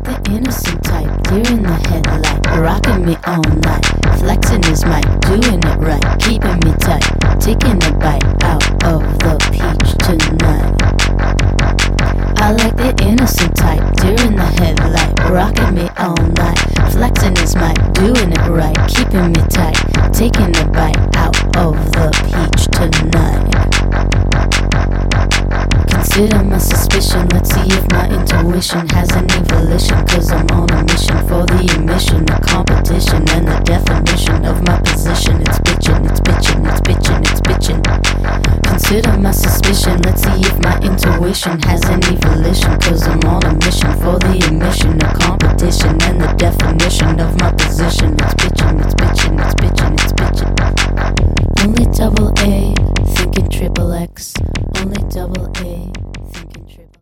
the innocent type, deer in the headlight, rocking me all night. Flexing his mic, doing it right, keeping me tight, taking a bite out of the peach tonight. I like the innocent type, deer in the headlight, rocking me all night. Flexing his mic, doing it right, keeping me tight, taking a bite out of the peach tonight. Consider my suspicion, let's see if my intuition has any volition. Cause I'm on a mission for the emission, the competition, and the definition of my position. It's bitchin', it's bitchin', it's bitchin', it's bitchin'. Consider my suspicion, let's see if my intuition has any volition. Cause I'm on a mission for the emission, the competition, and the definition of my position. It's bitchin', it's bitchin', it's bitchin', it's bitchin'. Only double A, thinking triple X. Only double A.